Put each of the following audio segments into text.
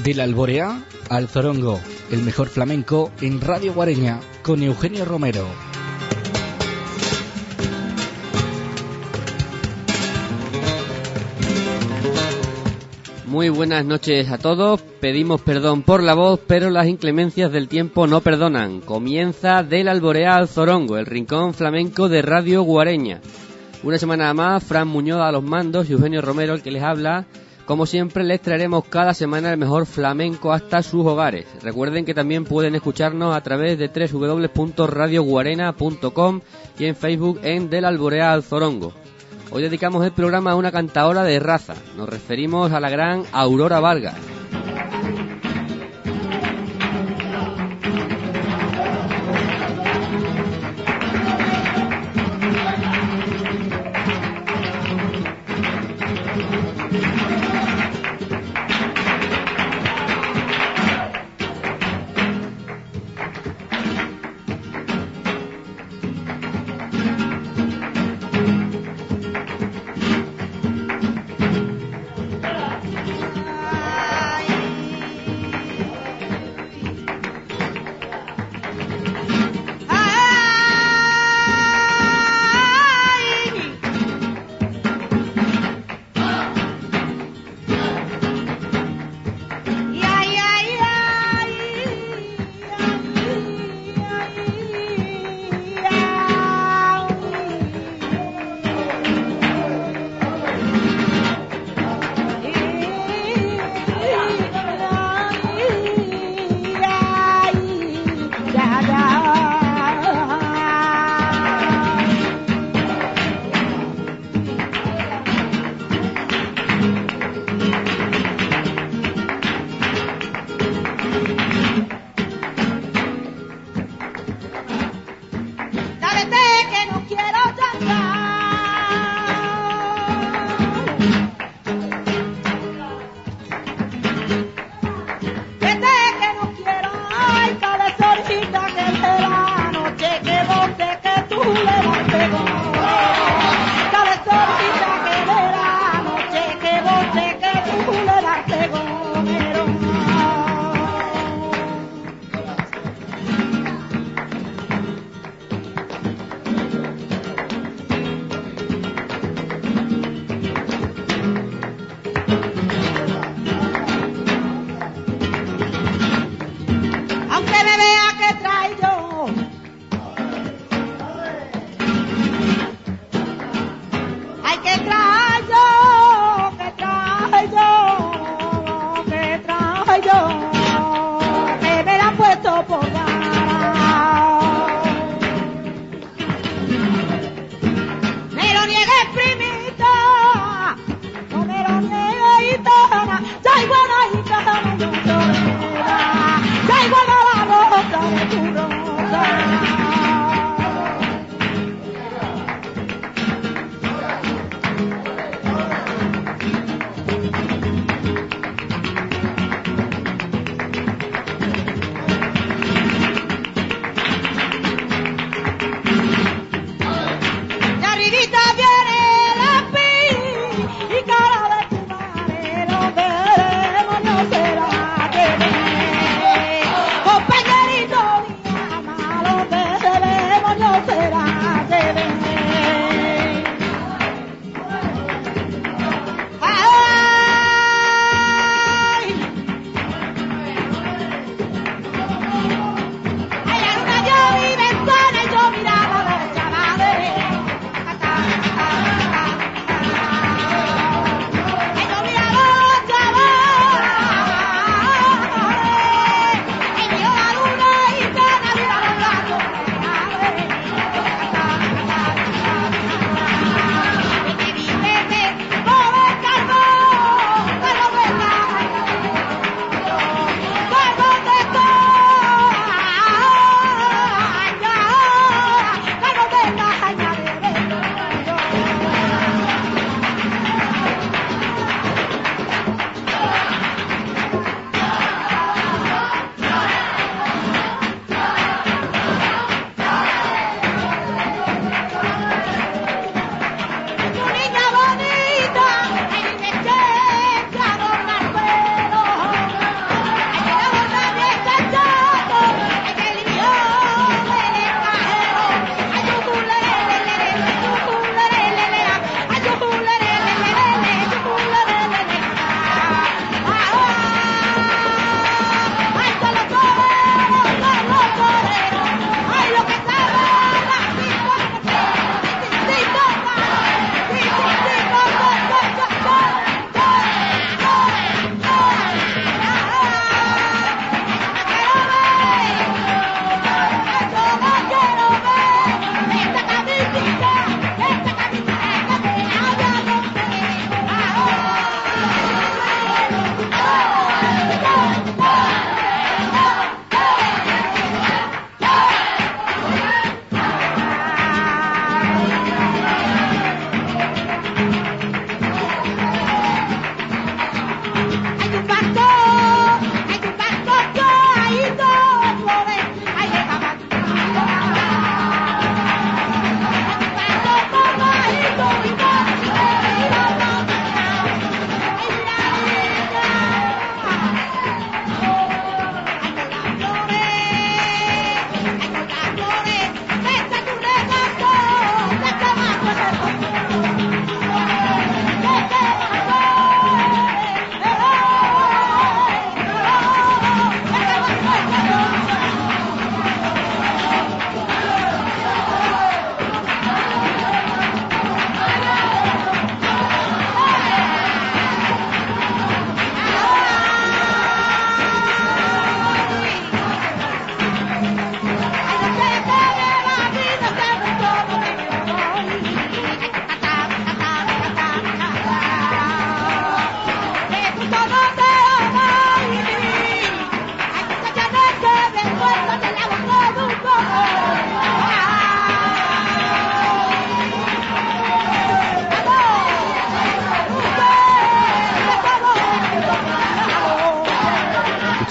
Del Alboreá al Zorongo, el mejor flamenco en Radio Guareña, con Eugenio Romero. Muy buenas noches a todos. Pedimos perdón por la voz, pero las inclemencias del tiempo no perdonan. Comienza Del Alboreá al Zorongo, el rincón flamenco de Radio Guareña. Una semana más, Fran Muñoz a los mandos y Eugenio Romero el que les habla. Como siempre, les traeremos cada semana el mejor flamenco hasta sus hogares. Recuerden que también pueden escucharnos a través de www.radioguarena.com y en Facebook en Del Alboreá al Zorongo. Hoy dedicamos el programa a una cantaora de raza. Nos referimos a la gran Aurora Vargas.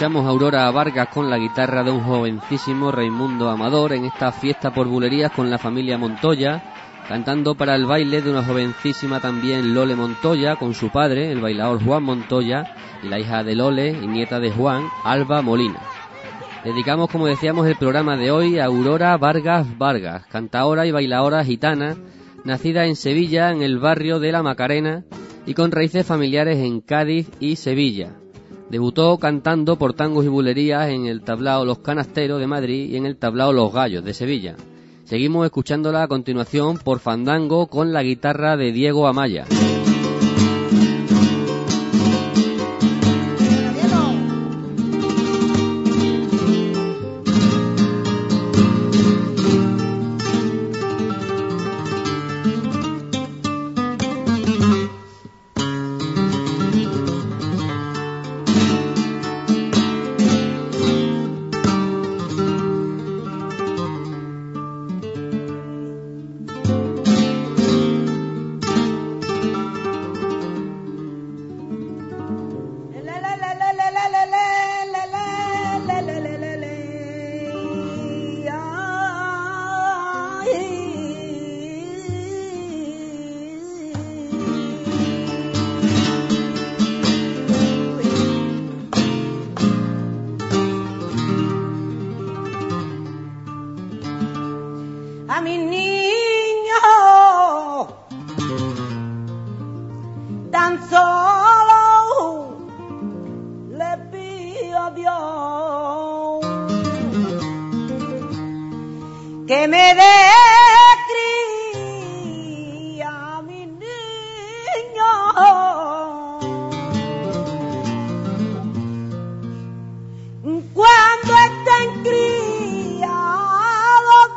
escuchamos a Aurora Vargas con la guitarra de un jovencísimo Raimundo Amador en esta fiesta por bulerías con la familia Montoya, cantando para el baile de una jovencísima también Lole Montoya con su padre, el bailador Juan Montoya, y la hija de Lole y nieta de Juan, Alba Molina. Dedicamos, como decíamos, el programa de hoy a Aurora Vargas Vargas, cantaora y bailaora gitana, nacida en Sevilla, en el barrio de La Macarena, y con raíces familiares en Cádiz y Sevilla. Debutó cantando por tangos y bulerías en el tablao Los Canasteros de Madrid y en el tablao Los Gallos de Sevilla. Seguimos escuchándola a continuación por fandango con la guitarra de Diego Amaya. A mi niño tan solo le pido a Dios que me dé cría a mi niño. Cuando estén criados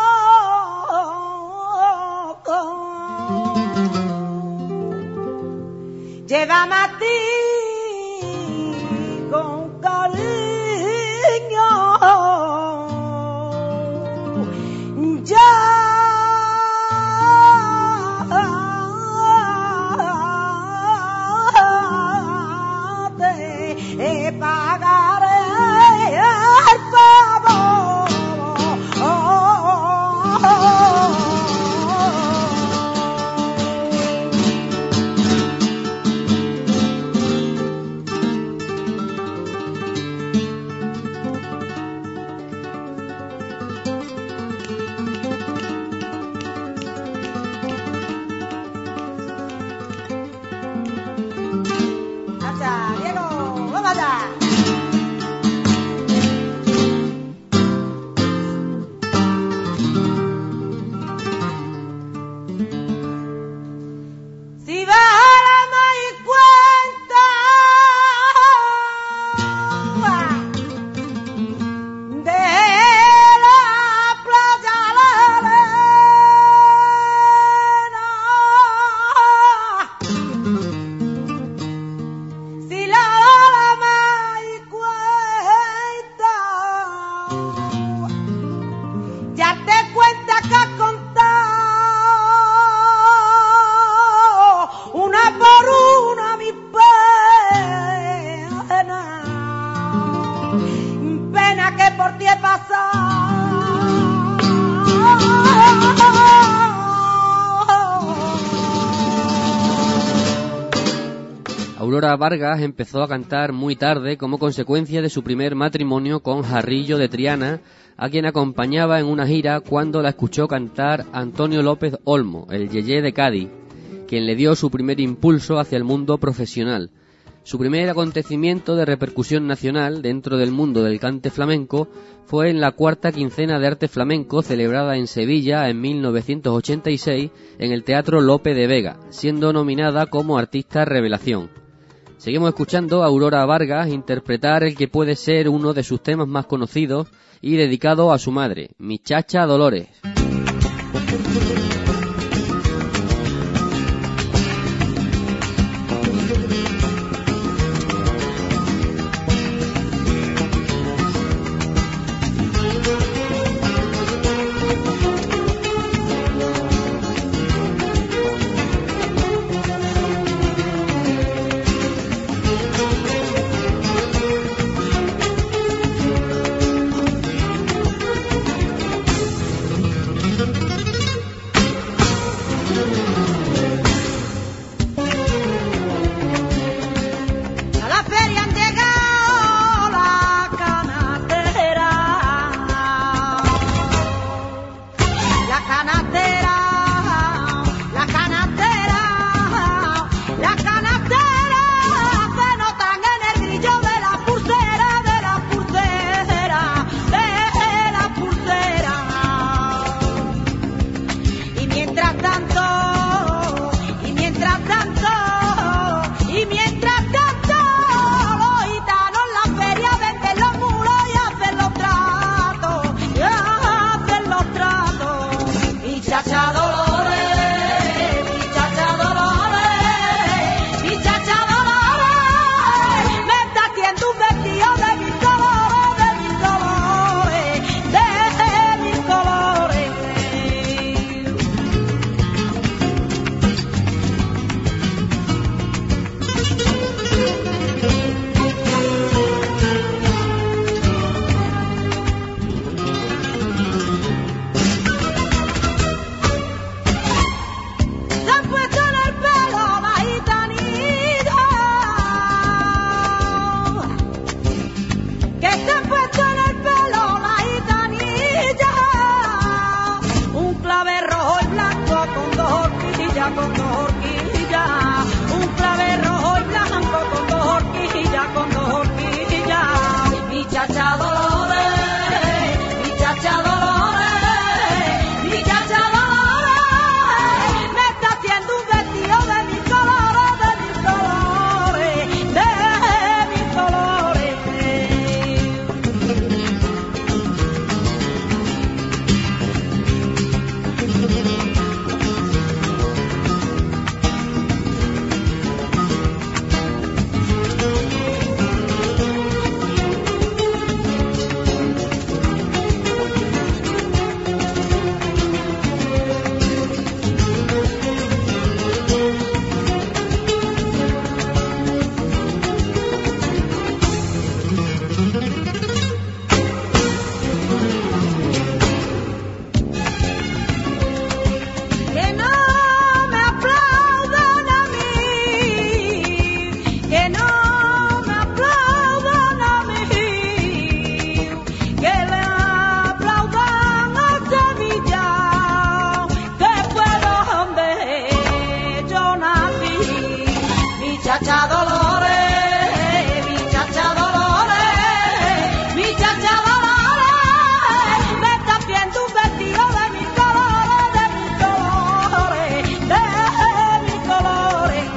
llévame a ti con cariño, ya te pagaré el favor. Aurora Vargas empezó a cantar muy tarde como consecuencia de su primer matrimonio con Jarrillo de Triana, a quien acompañaba en una gira cuando la escuchó cantar Antonio López Olmo, el yeyé de Cádiz, quien le dio su primer impulso hacia el mundo profesional. Su primer acontecimiento de repercusión nacional dentro del mundo del cante flamenco fue en la cuarta quincena de arte flamenco celebrada en Sevilla en 1986 en el Teatro Lope de Vega, siendo nominada como artista revelación. Seguimos escuchando a Aurora Vargas interpretar el que puede ser uno de sus temas más conocidos y dedicado a su madre, Mi Chacha Dolores. horquillas, con dos horquillas, un clave rojo y blanco con dos horquillas, con dos horquillas. Mi chacha Dolores, mi chacha Dolores, mi chacha Dolores, me está haciendo un vestido de mis colores, de mis colores, de mis colores. Que no me aplaudan a mí, que no me aplaudan a mí, que le aplaudan a Sevilla, que fue donde yo nací. Mi chacha Dolores, mi chacha Dolores, mi chacha Dolores, me está haciendo un vestido de mis colores, de mis colores, de mis colores.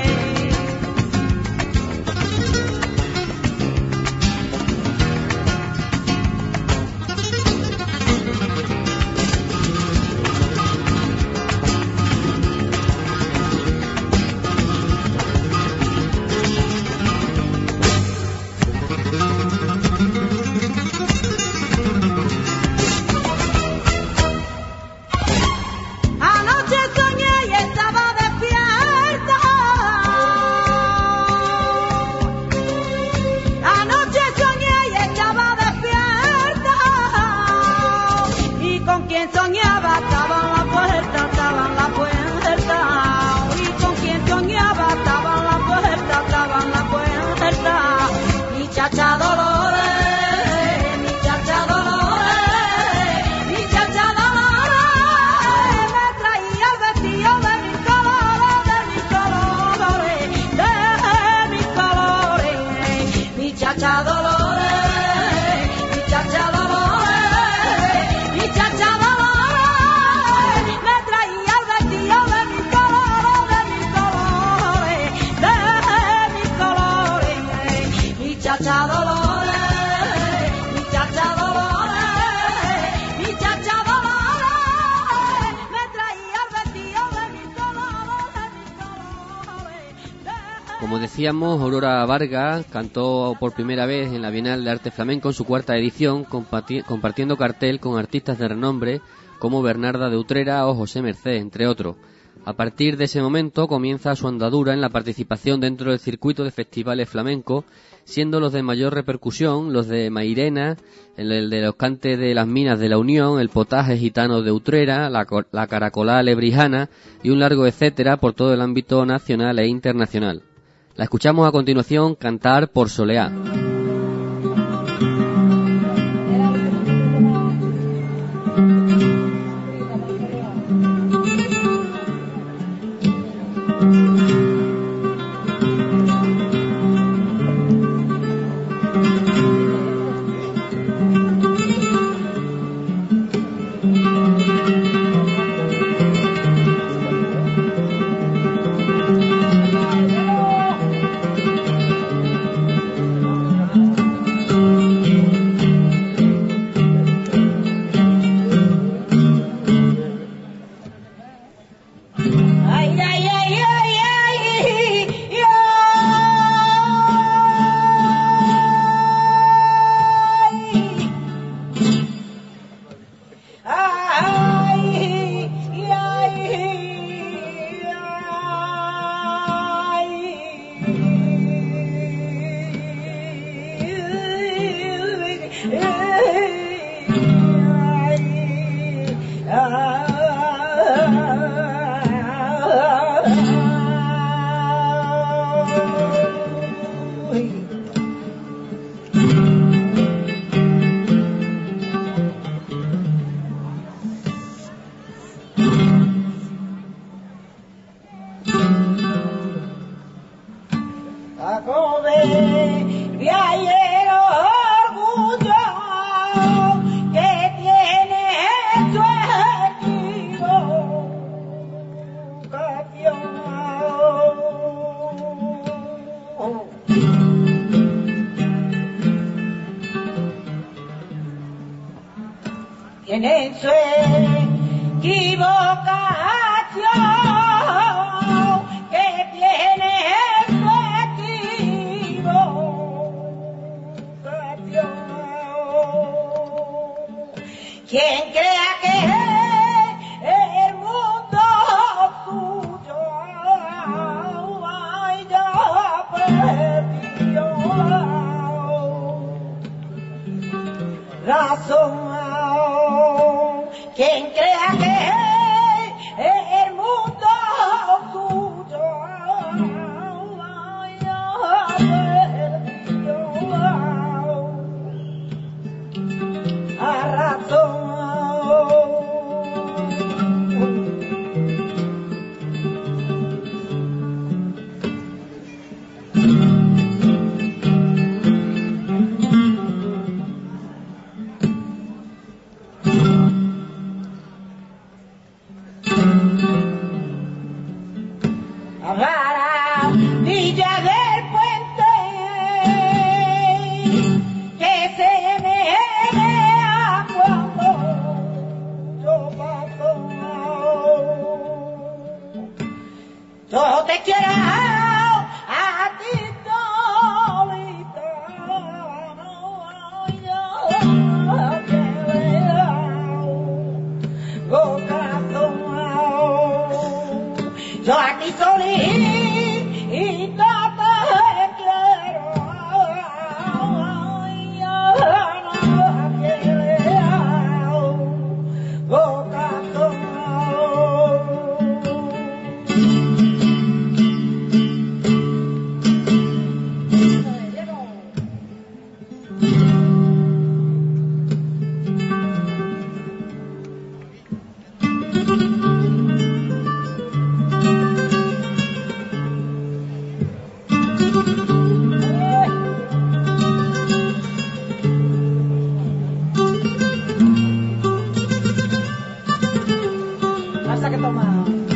Anoche soñé y estaba despierta. Anoche soñé y estaba despierta. Y con quien soñaba estaba en la puerta, estaba en la puerta. Y con quien soñaba estaba en la puerta, estaba en la puerta. Mi chacha Dolores, mi chacha Dolores, mi chacha Dolores, me traía el vestido de mis colores, de mis colores, de mis colores. Mi chacha Dolores, mi chacha Dolores, mi chacha Dolores, me traía el vestido de mis colores, de mis colores, de mis colores. Mi chacha Dolores, mi chacha Dolores, mi chacha Dolores, me traía el vestido de mis colores, de mis colores, de Como decíamos, Aurora Vargas cantó por primera vez en la Bienal de Arte Flamenco en su cuarta edición, compartiendo cartel con artistas de renombre como Bernarda de Utrera o José Mercé, entre otros. A partir de ese momento comienza su andadura en la participación dentro del circuito de festivales flamencos, siendo los de mayor repercusión los de Mairena, el de los cantes de las minas de la Unión, el potaje gitano de Utrera, la caracolá lebrijana y un largo etcétera por todo el ámbito nacional e internacional. La escuchamos a continuación cantar por Soleá. en su equivocación que tiene su equivocación. Quien crea que el mundo tuyo ay, ya perdió razón. Quien crea que el mundo tuyo ay, ya perdió razón. Villa del Puente que se menea cuando yo paso. Yo te quiero a ti solita, yo te veo corazón. Yo a ti solita te quiero, yo no quiero corazón. Pasa que toma.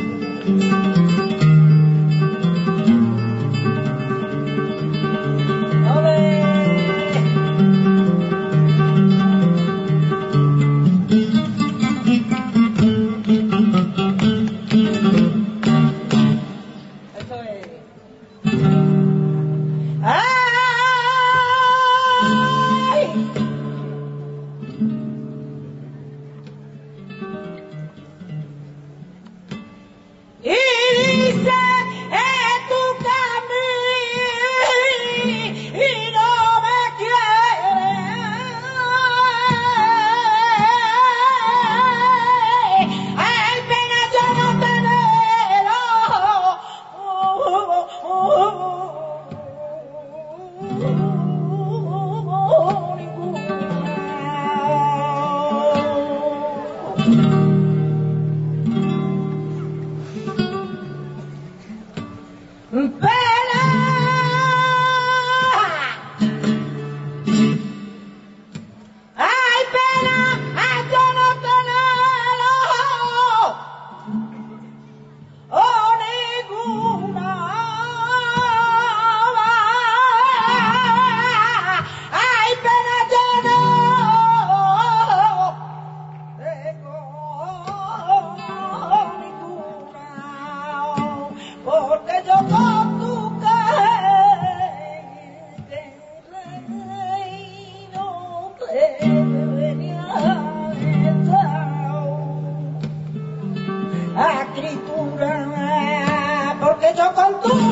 Escritura, porque yo con tú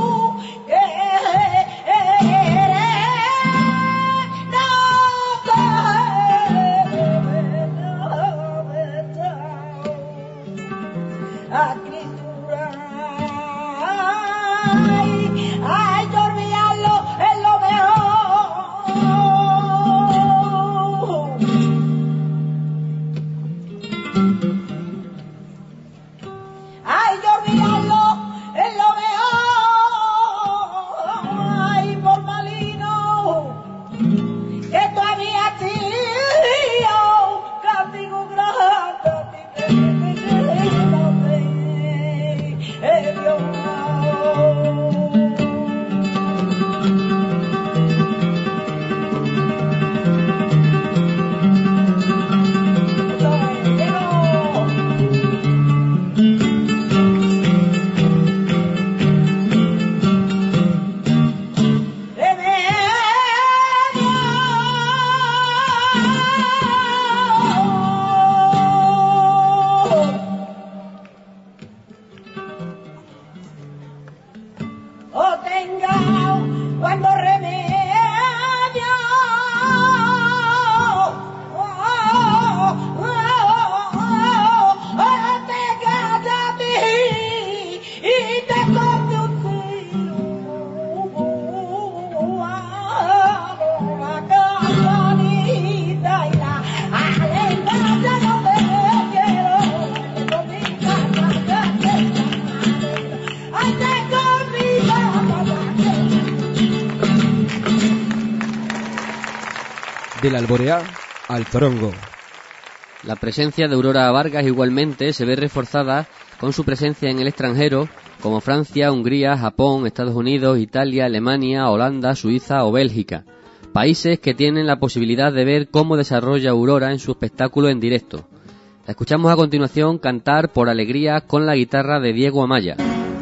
escritura, ay, yo olvidarlo es lo mejor. Ay, yo olvidarlo es lo mejor. Ay, por malino que todavía tío castigo grande. Del Alboreal al Zorongo. La presencia de Aurora Vargas igualmente se ve reforzada con su presencia en el extranjero, como Francia, Hungría, Japón, Estados Unidos, Italia, Alemania, Holanda, Suiza o Bélgica. Países que tienen la posibilidad de ver cómo desarrolla Aurora en su espectáculo en directo. La escuchamos a continuación cantar Por Alegría con la guitarra de Diego Amaya.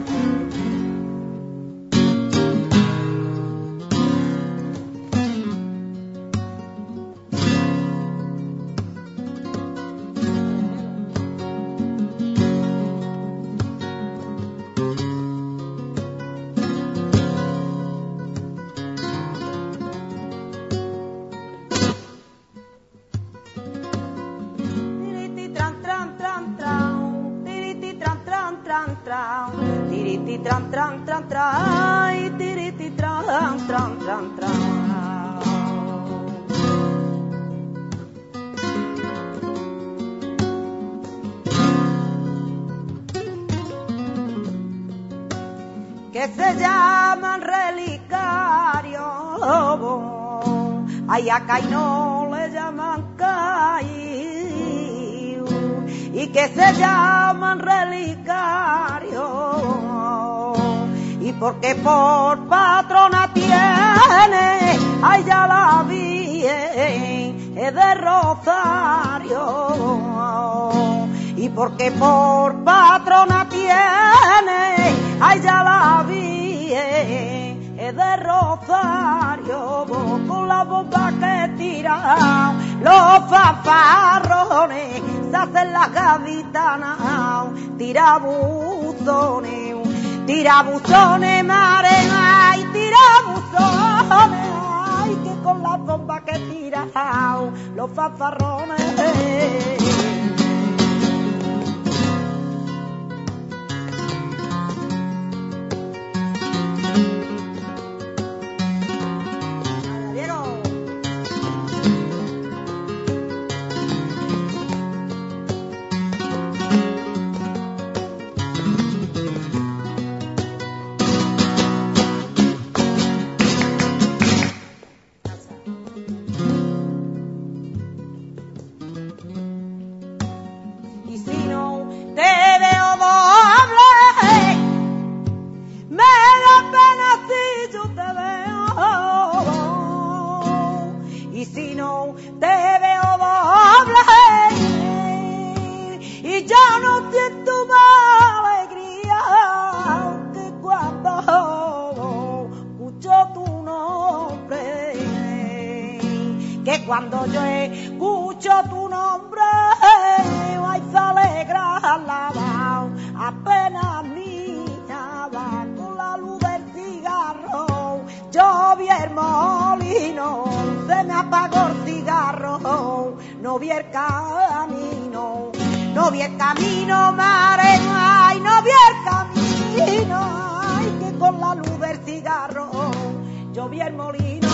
Que se llaman relicarios, ay acá y no le llaman caído, y que se llaman relicarios, y porque por patrona tiene, ay ya la vi, es de Rosario, y porque por patrona tiene, ay ya la vi, es de Rosario, con la bomba que tira los fanfarrones, se hacen las gaditanas, tirabuzones, mare, ay, tirabuzones, ay, que con la bomba que tira los fanfarrones. Cuando yo escucho tu nombre, ay, se alegra la voz, apenas mía va con la luz del cigarro. Yo vi el molino, se me apagó el cigarro, no vi el camino, mare, ay, no vi el camino, ay, que con la luz del cigarro, yo vi el molino.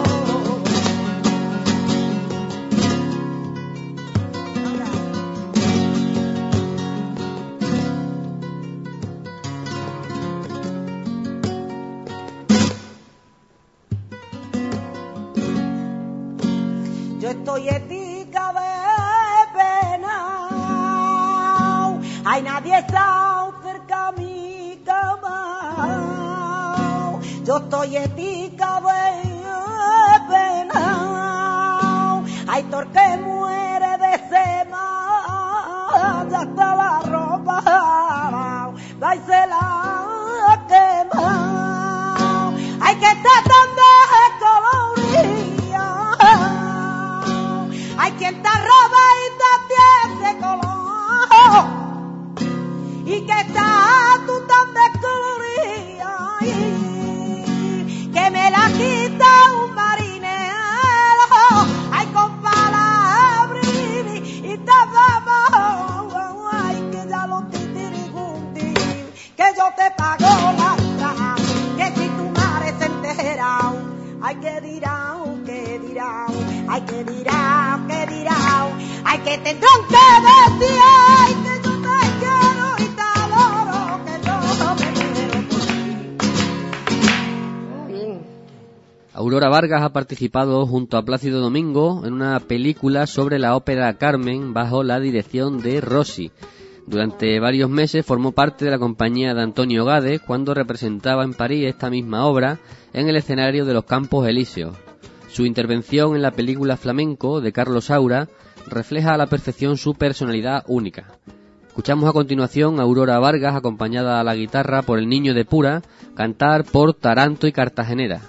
Yo estoy ética de pena, ay, nadie está cerca a mi cama. Yo estoy ética de pena, ay, torque muere de sema, ya está la ropa, va y se la quema, ay, que está tan descolorida. Hay quien te roba y te tiene color, y que está tú tan descolorida, que me la quita un marinero, ay, con palabras y te vamos, ay, que ya lo titirigundi, que yo te pago la entrada, que si tu madre se entera, ay, que dirán, ay, que dirán, ay, que tendrán que decir, ay, que yo te quiero y te adoro, que yo me quiero por ti. Aurora Vargas ha participado junto a Plácido Domingo en una película sobre la ópera Carmen bajo la dirección de Rossi. Durante varios meses formó parte de la compañía de Antonio Gade cuando representaba en París esta misma obra en el escenario de los Campos Elíseos. Su intervención en la película Flamenco de Carlos Saura refleja a la perfección su personalidad única. Escuchamos a continuación a Aurora Vargas acompañada a la guitarra por el Niño de Pura cantar por Taranto y Cartagenera.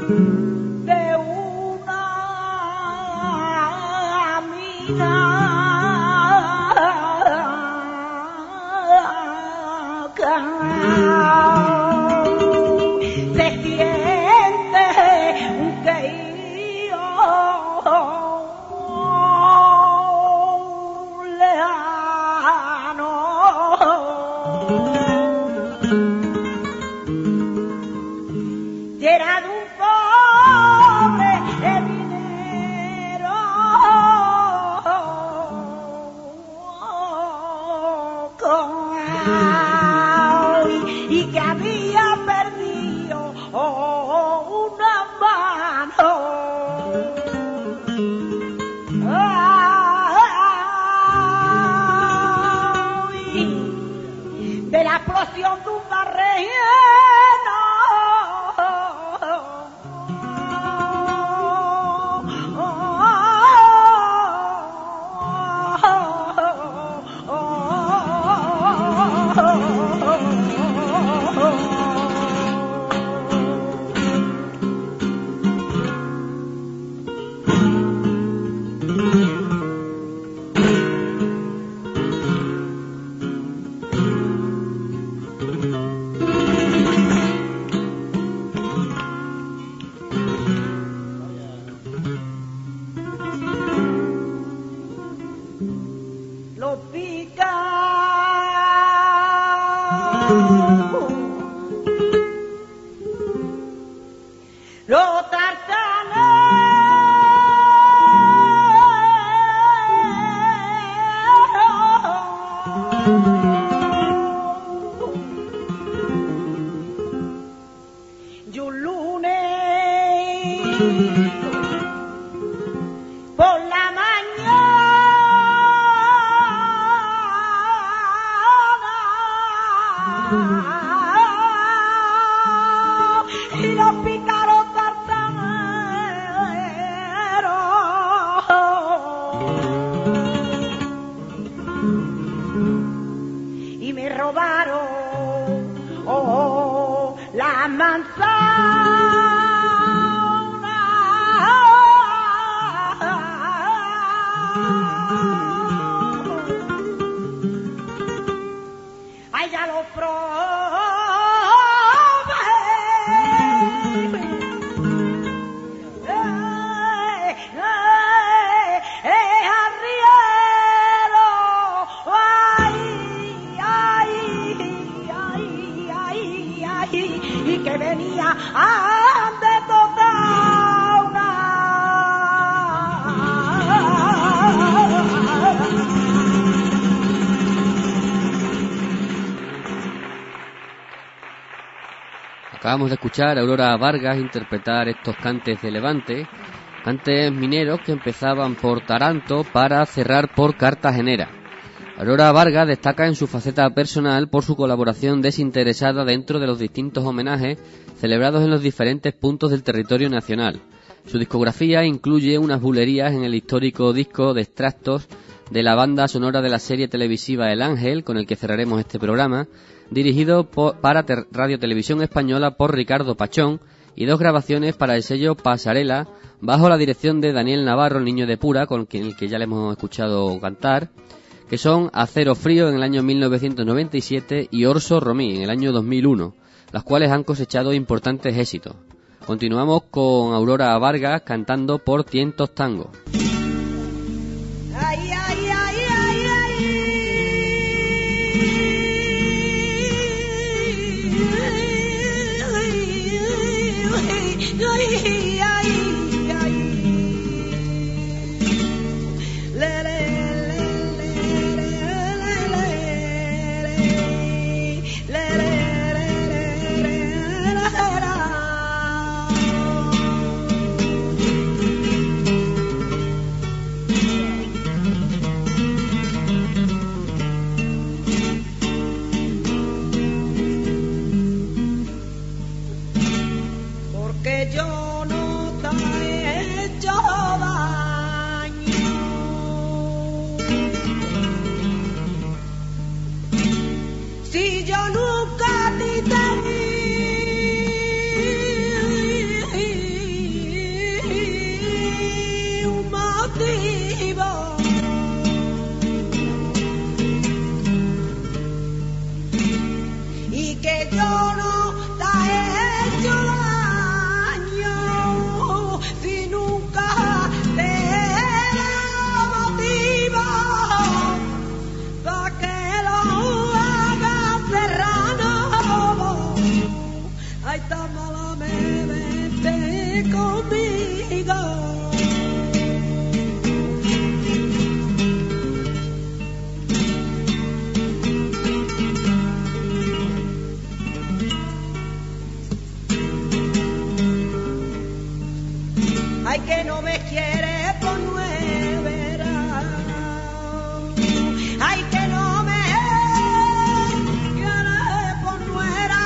de una mina se siente un quejío lejano. Era de un pobre minero y que había perdido una mano. De la explosión de un barreno lo pica lo y un lunes por la mañana y los pícaros tartaneros y me robaron la manzana. Ay, ya lo probé. Arriero. Ay, ay, ay, ay, ay, y que venía de toda una. Acabamos de escuchar a Aurora Vargas interpretar estos cantes de Levante, cantes mineros que empezaban por Taranto para cerrar por Cartagenera. Aurora Vargas destaca en su faceta personal por su colaboración desinteresada dentro de los distintos homenajes celebrados en los diferentes puntos del territorio nacional. Su discografía incluye unas bulerías en el histórico disco de extractos de la banda sonora de la serie televisiva El Ángel, con el que cerraremos este programa, dirigido para Radio Televisión Española por Ricardo Pachón, y dos grabaciones para el sello Pasarela, bajo la dirección de Daniel Navarro, el niño de Pura, con el que ya le hemos escuchado cantar, que son Acero Frío en el año 1997 y Orso Romí en el año 2001, las cuales han cosechado importantes éxitos. Continuamos con Aurora Vargas cantando por Tientos Tango. Ay, ay, ay, ay, porque yo no te he hecho daño. Si yo nunca a ti te di Ay, que no me quiere por nuevera. Ay, que no me quiere por nuera.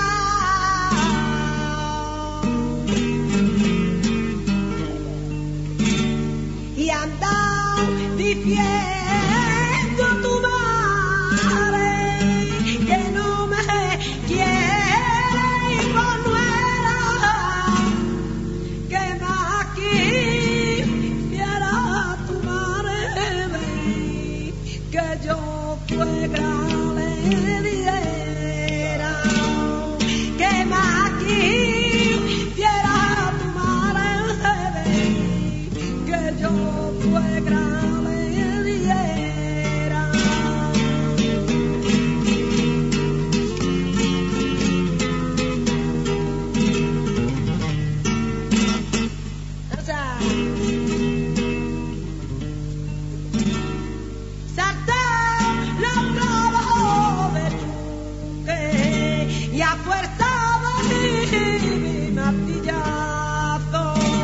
Y anda diciendo a tu madre que no me quiere por nuera. Que más quisiera tu madre que yo fuera le diera. Que más quisiera tu madre que yo fuera le diera. O sea, salté los globos de chuque y a fuerza de mi martillazo.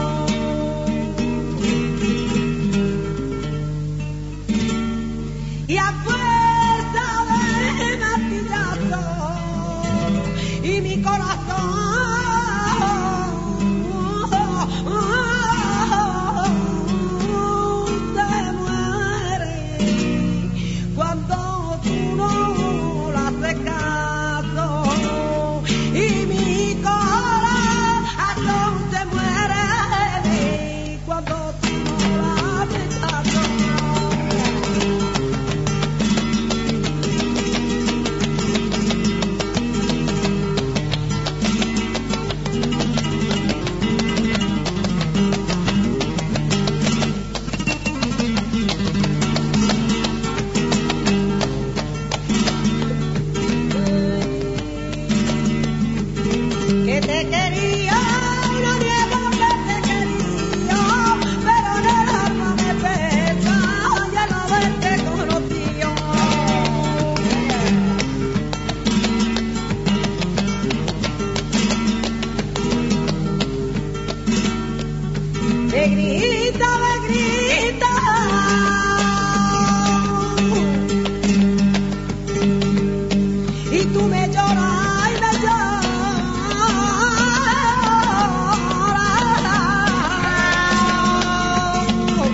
Y a fuerza de martillazo y mi corazón se muere cuando tú no le haces caso. Y mi corazón se muere cuando tú no le haces caso. Que te quería, no niego que te quería, pero en el alma me pesa ya no haberte conocido. Me grita, y tú me lloras y me lloras.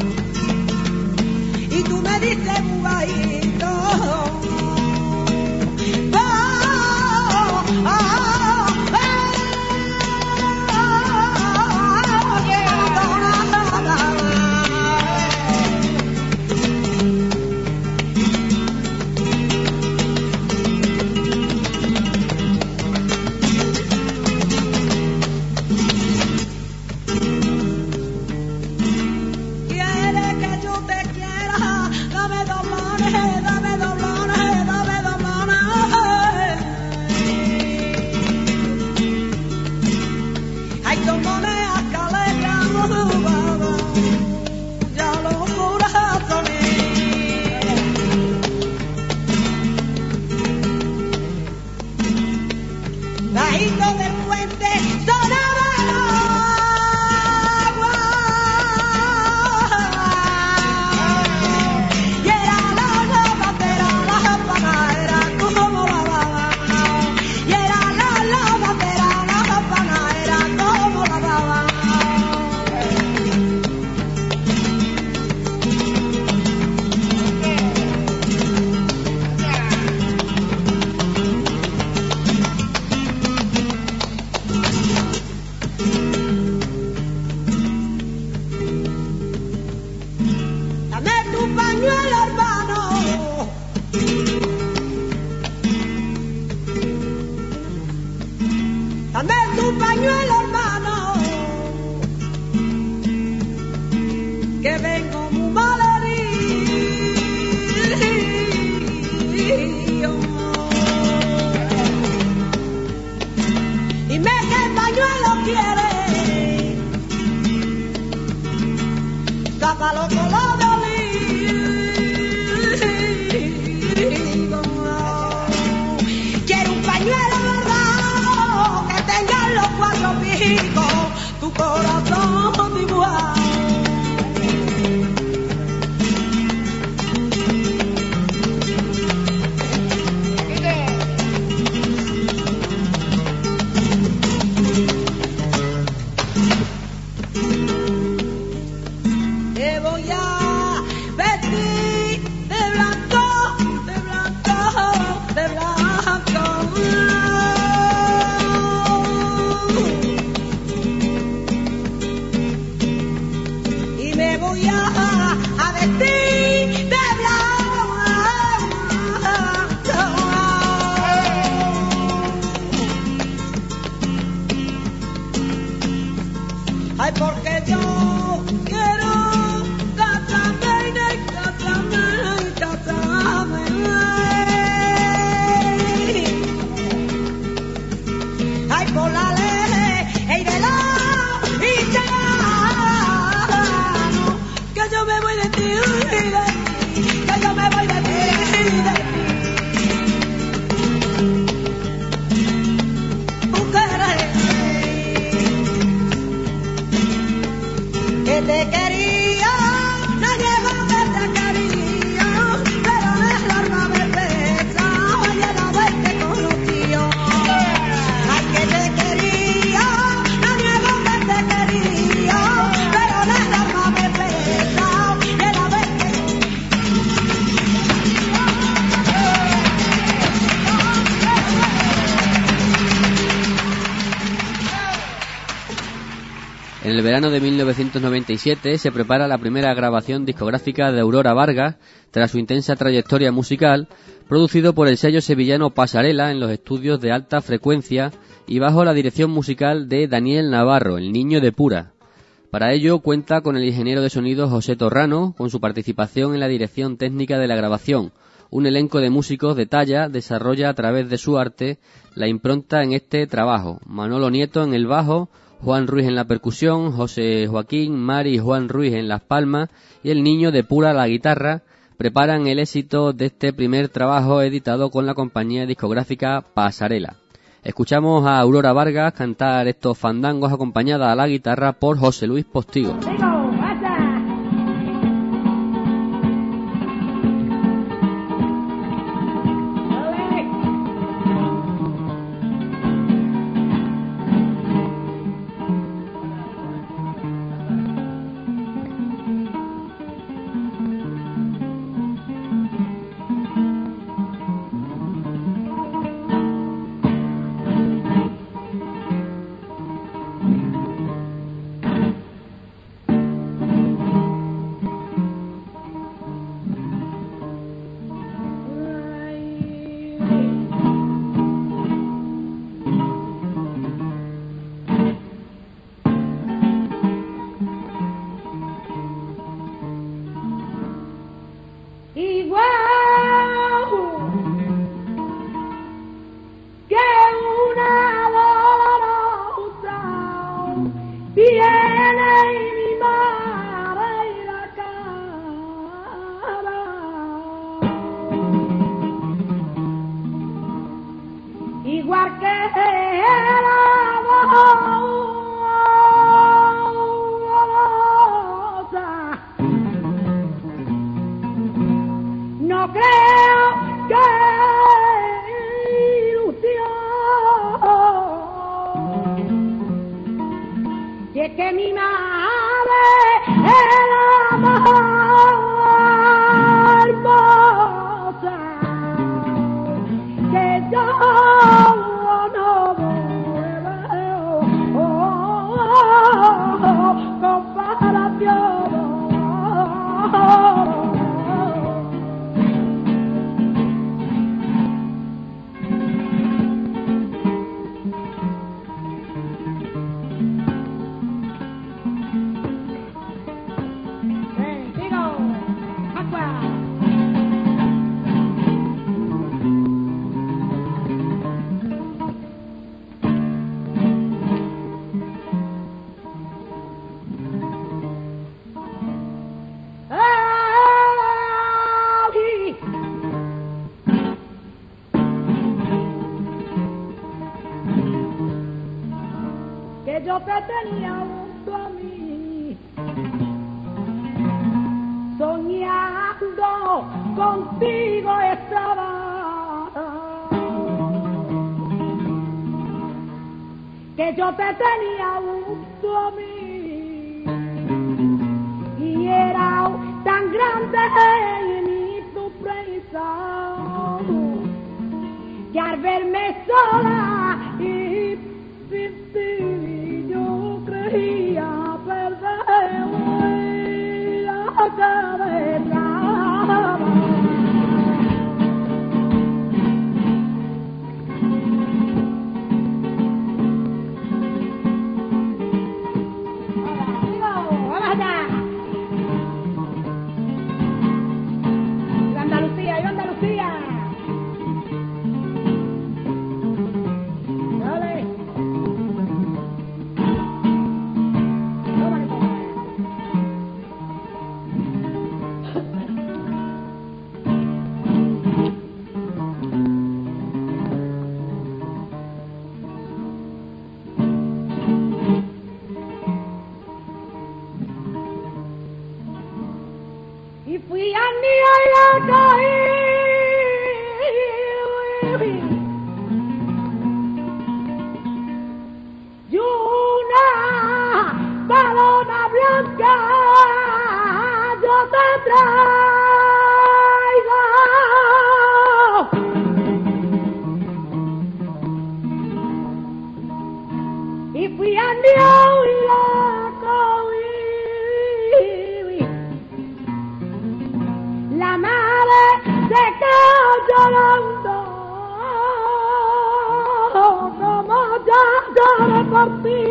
Y tú me dices muy bajito, quiere que yo te quiera, dame doblones, dame doblones, dame doblones. Hay doblones acá lejos, ya los corazones. Bajito del puente sonaba el agua. Y era la lavadera, la panadera como lavaba. Y era la lavadera, la panadera como lavaba. su corazón dibujado. Te voy a vestir de blanco, de blanco, de blanco. Y me voy a vestir de blanco. Ay, porque yo quiero casarme, casarme, casarme. Ay, por la ley de la Italiano, que yo me voy de ti, que yo me voy de ti, que te quería, nadie más te quería, pero en el alma me pesa y a la vez te conoció. Ay, que te quería, nadie más te quería, pero en el alma me pesa y a la vez te En el verano de 1997 se prepara la primera grabación discográfica de Aurora Vargas tras su intensa trayectoria musical, producido por el sello sevillano Pasarela en los estudios de Alta Frecuencia y bajo la dirección musical de Daniel Navarro, el niño de Pura. Para ello cuenta con el ingeniero de sonido José Torrano, con su participación en la dirección técnica de la grabación. Un elenco de músicos de talla desarrolla a través de su arte la impronta en este trabajo. Manolo Nieto en el bajo, Juan Ruiz en la percusión, José Joaquín, Mari y Juan Ruiz en las palmas y el niño de Pura la guitarra preparan el éxito de este primer trabajo editado con la compañía discográfica Pasarela. Escuchamos a Aurora Vargas cantar estos fandangos acompañada a la guitarra por José Luis Postigo. yo te tenía un junto a mí, soñando contigo estaba, que yo te tenía junto a mí, y era tan grande mi sorpresa, que al verme sola y sin ti yo creía perder la cabeza. Y fui a mi y una paloma blanca yo te traigo. Y fui a mi la madre se quedó llorando, como yo lloré por ti.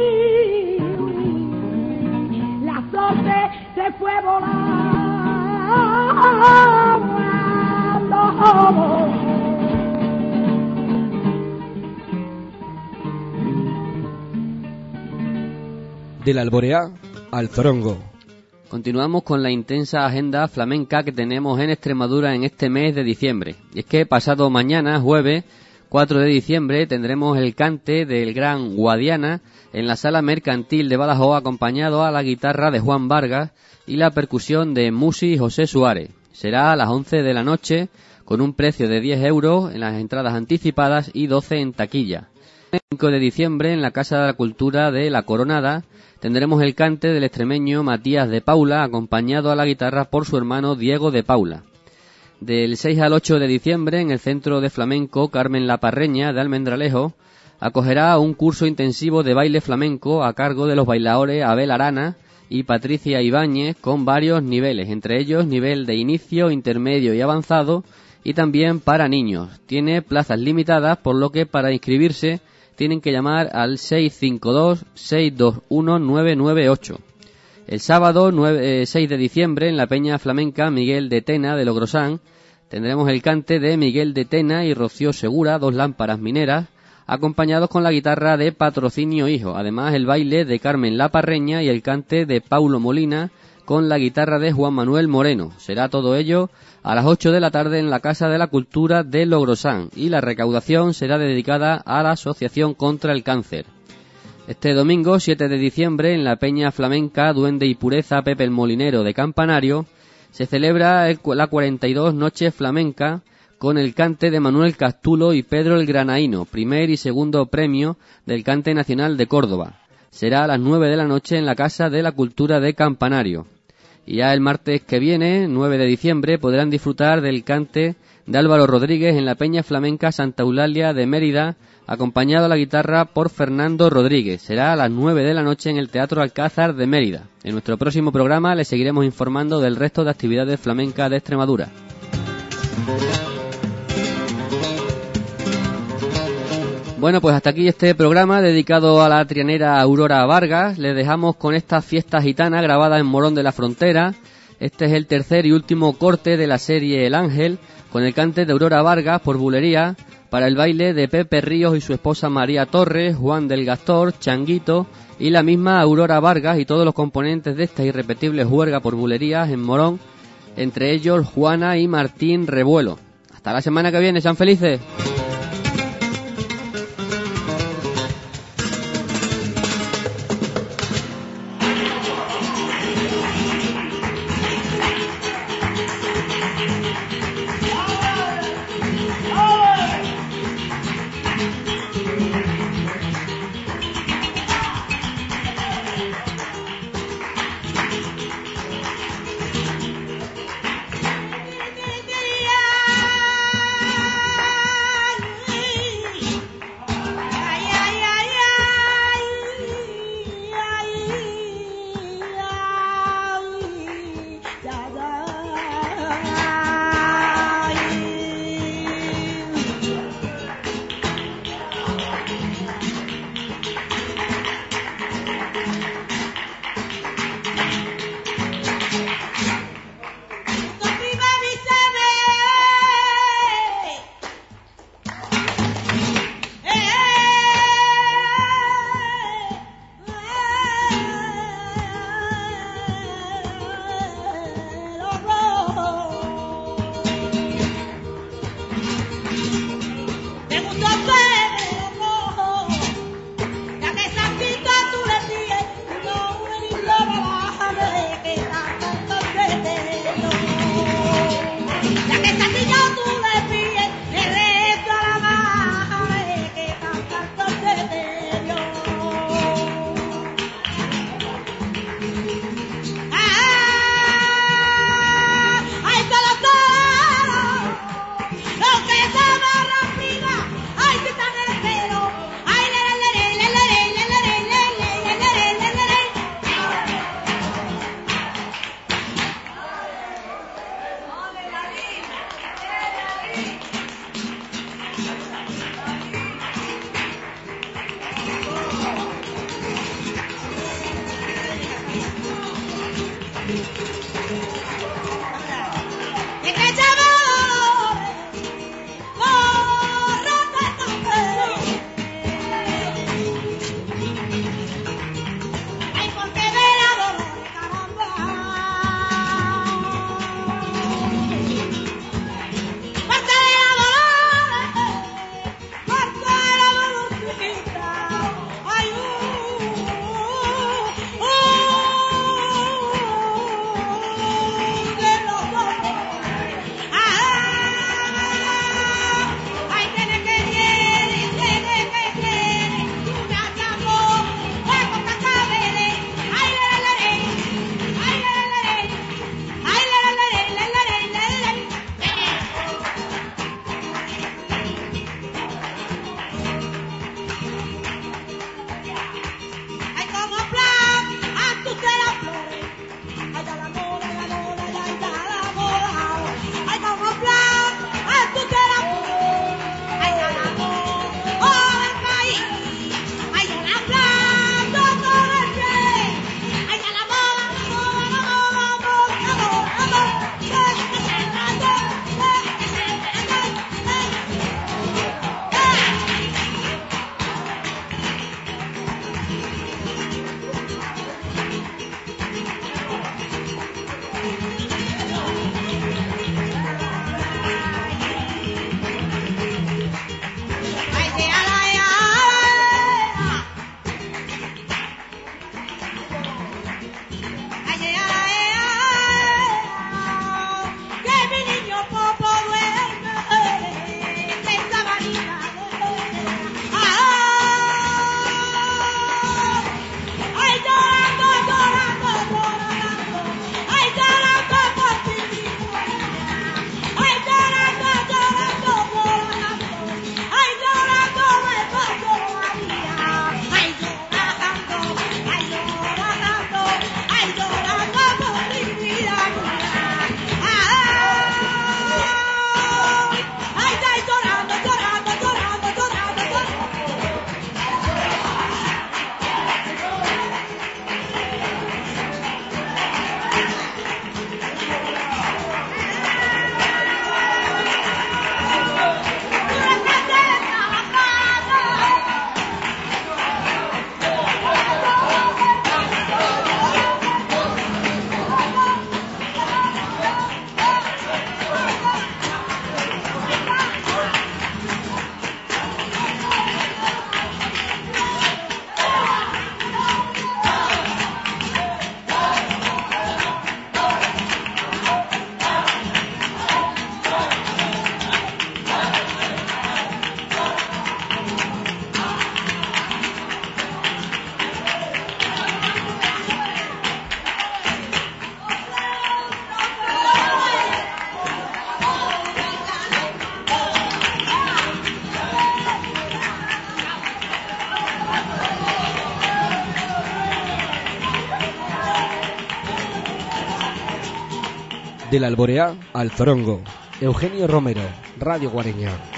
La suerte se fue volando. Del Alboreá al Zorongo. Continuamos con la intensa agenda flamenca que tenemos en Extremadura en este mes de diciembre. Y es que pasado mañana, jueves 4 de diciembre, tendremos el cante del Gran Guadiana en la Sala Mercantil de Badajoz, acompañado a la guitarra de Juan Vargas y la percusión de Musi José Suárez. Será a las 11 de la noche, con un precio de 10 euros en las entradas anticipadas y 12 en taquilla. El 5 de diciembre, en la Casa de la Cultura de La Coronada, tendremos el cante del extremeño Matías de Paula, acompañado a la guitarra por su hermano Diego de Paula. Del 6 al 8 de diciembre, en el Centro de Flamenco Carmen La Parreña de Almendralejo, acogerá un curso intensivo de baile flamenco a cargo de los bailadores Abel Arana y Patricia Ibáñez, con varios niveles, entre ellos nivel de inicio, intermedio y avanzado, y también para niños. Tiene plazas limitadas, por lo que para inscribirse tienen que llamar al 652-621-998. El sábado 6 de diciembre, en la Peña Flamenca Miguel de Tena de Logrosán, tendremos el cante de Miguel de Tena y Rocío Segura, dos lámparas mineras, acompañados con la guitarra de Patrocinio Hijo. Además, el baile de Carmen La Parreña y el cante de Paulo Molina, con la guitarra de Juan Manuel Moreno. Será todo ello a las 8 de la tarde en la Casa de la Cultura de Logrosán, y la recaudación será dedicada a la Asociación contra el Cáncer. Este domingo 7 de diciembre, en la Peña Flamenca Duende y Pureza Pepe el Molinero de Campanario, se celebra la 42 Noche Flamenca con el cante de Manuel Castulo y Pedro el Granaíno, primer y segundo premio del Cante Nacional de Córdoba. Será a las 9 de la noche en la Casa de la Cultura de Campanario. Y ya el martes que viene, 9 de diciembre, podrán disfrutar del cante de Álvaro Rodríguez en la Peña Flamenca Santa Eulalia de Mérida, acompañado a la guitarra por Fernando Rodríguez. Será a las 9 de la noche en el Teatro Alcázar de Mérida. En nuestro próximo programa les seguiremos informando del resto de actividades flamencas de Extremadura. Bueno, pues hasta aquí este programa dedicado a la trianera Aurora Vargas. Les dejamos con esta fiesta gitana grabada en Morón de la Frontera. Este es el tercer y último corte de la serie El Ángel, con el cante de Aurora Vargas por bulería, para el baile de Pepe Ríos y su esposa María Torres, Juan del Gastor, Changuito y la misma Aurora Vargas y todos los componentes de esta irrepetible juerga por bulerías en Morón, entre ellos Juana y Martín Revuelo. Hasta la semana que viene, sean felices. Del Alboreá al Zorongo. Eugenio Romero, Radio Guareña.